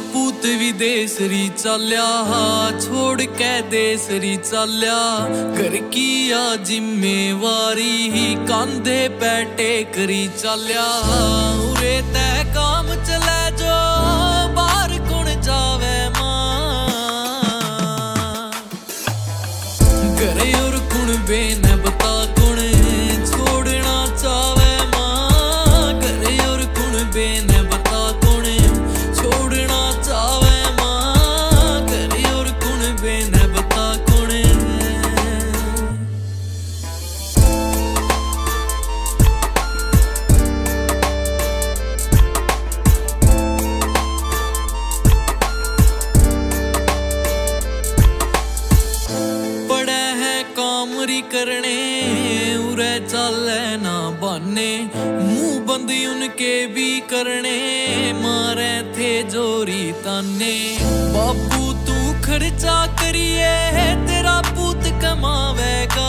पूत विदेश री चाल्या, छोड़ के देश री चाल्या। घर की आ जिम्मेवारी कांधे पे टेक री चाल्या। उरे तय काम चले जो बाहर कौन जावे मां। घर और कुण बेन बता कुण छोड़ना चावे मां। घर और कुण बेन बता कुण छोड़ना चावे मां। घर और कुण बेन बता कुण। पड़े है कामरी करने उरे चाले ना बाने। मुंह बंद उनके भी करने मारे थे जोरी ताने। बापू तू खर्चा करिए तेरा पूत कमावेगा।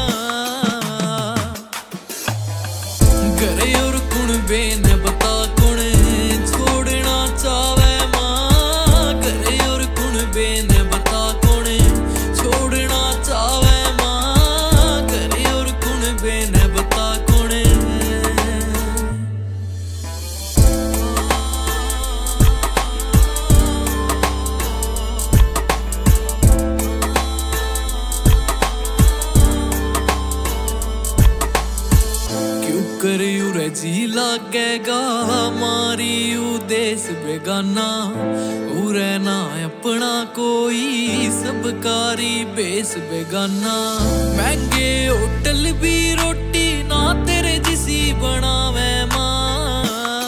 घर और कुण बेन बता कुण छोड़ना चावे मां। घर और कुण बेन बता कुण छोड़ना चावे मां। घर और कुण बेन बता कुण। करियो रे जी लागेगा मारी देश बेगाना। उरे ना अपना कोई सबकारी बेस बेगाना। महंगे होटल भी रोटी ना तेरे जिसी बनावे मां।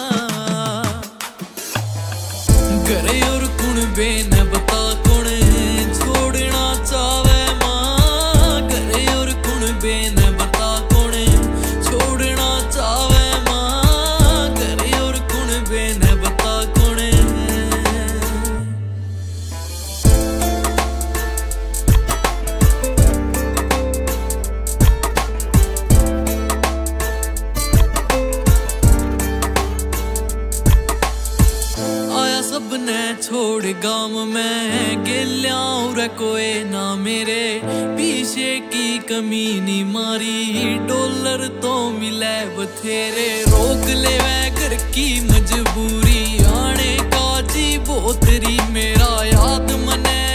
घर और कुण बेन बता कुण छोड़ना चावे मां। घर और कुण बेन बता कुण छोड़ना चावे मां। घर और कुण बेन बता कुण। आया सबने छोड़ गांव में गेल्या रे कोई ना मेरे पीछे की कमी नी मारी। डॉलर तो मिले बथेरे रोक ले वे घर की मजबूरी। आने का जी बोतरी मेरा याद मने